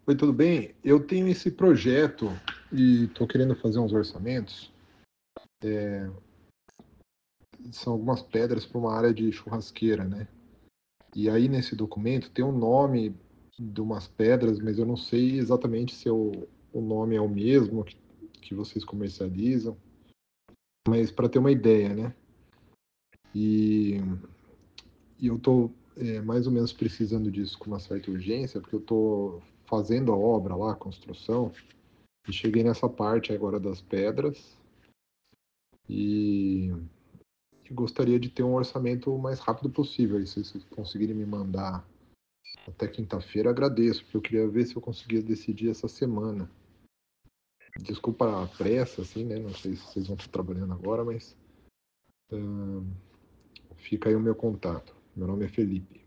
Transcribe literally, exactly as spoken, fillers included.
Oi, tudo bem? Eu tenho esse projeto e estou querendo fazer uns orçamentos. São algumas pedras para uma área de churrasqueira, né? E aí nesse documento tem um nome de umas pedras, mas eu não sei exatamente se o, o nome é o mesmo que, que vocês comercializam. Mas para ter uma ideia, né? E, e eu estou é, mais ou menos precisando disso com uma certa urgência, porque eu estou fazendo a obra lá, a construção, e cheguei nessa parte agora das pedras. E e gostaria de ter um orçamento o mais rápido possível. E se vocês conseguirem me mandar até quinta-feira, agradeço, porque eu queria ver se eu conseguia decidir essa semana. Desculpa a pressa, assim, né? Não sei se vocês vão estar trabalhando agora, mas uh, fica aí o meu contato. Meu nome é Felipe.